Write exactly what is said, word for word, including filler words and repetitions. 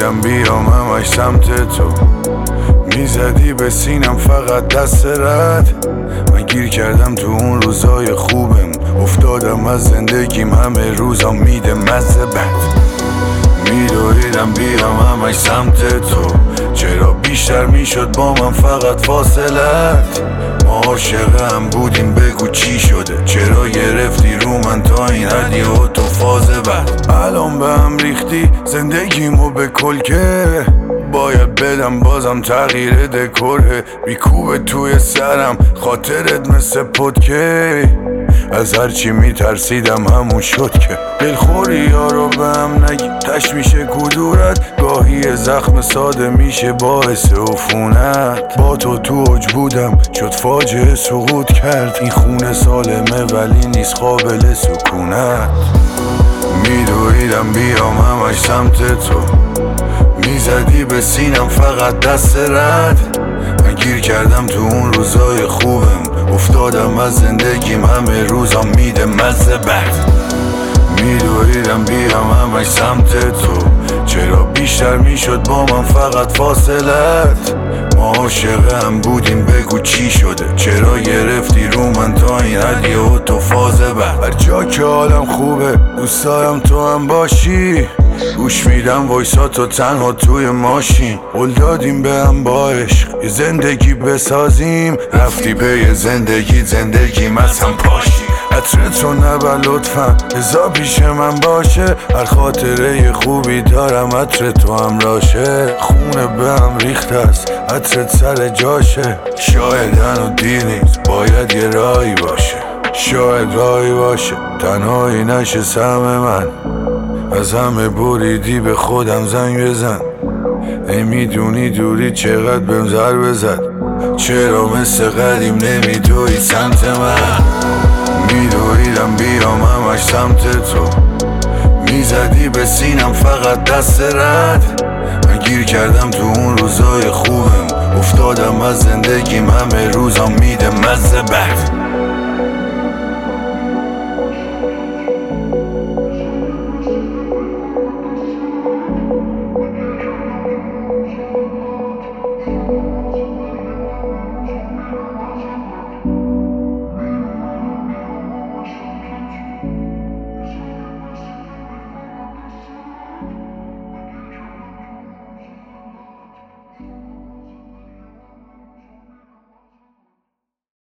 میدویدم بیام همش سمت تو، میزدی به سینم فقط دست رد. من گیر کردم تو اون روزای خوبم، افتادم از زندگیم همه روزا میده مزه بد. میدویدم بیام همش سمت تو، چرا بیشتر میشد با من فقط فاصلت. ما عاشق هم بودیم بگو چی شده، چرا گرفتی رو من تا این حدی و تو فاز بعد. الان به هم ریختی زندگیمو به کلکه، باید بدم بازم تغییر دکوره. بیکوبه توی سرم خاطرت مثل پدکه، از هرچی میترسیدم همون شد که دلخوری یارو به هم نگی تش میشه کدورت. گاهی زخم ساده میشه باعث عفونت. با تو تو اوج بودم شد فاجعه سقوط کرد، این خونه سالمه ولی نیست قابل سکونت. میدویدم بیام همش سمت تو، میزدی به سینم فقط دست رد. من گیر کردم تو اون روزای خوبم، افتادم از زندگیم همه روزا میده مزه بد. میدویدم بیام همش سمت تو، چرا بیشتر میشد با من فقط فاصلت. ما عاشق هم بودیم بگو چی شده، چرا گرفتی رو من تا این حدی و تو فاز بعد. هر جا که حالم خوبه دوست دارم تو هم باشی، گوش میدم وایساتو تنها توی ماشین. قول دادیم به هم با عشق یه زندگی بسازیم، رفتی به زندگی زندگیم از هم پاشی. عطرت رو نبر لطفا ازا پیش من باشه، هر خاطره خوبی دارم عطر تو هم راشه. خونه به هم ریخت است عطرت سر جاشه، شاید هنو دیر نیست باید یه راهی باشه. شاید راهی باشه تنهایی نشه سهم من، از همه بریدی به خودم زنگ بزن. ای میدونی دوری چقدر بهم ضربه زد، چرا مثل قدیم نمیدوی سمت من. میدویدم بیام همش سمت تو، میزدی به سینم فقط دست رد. من گیر کردم تو اون روزای خوبم، افتادم از زندگیم همه روزا میده مزه بد.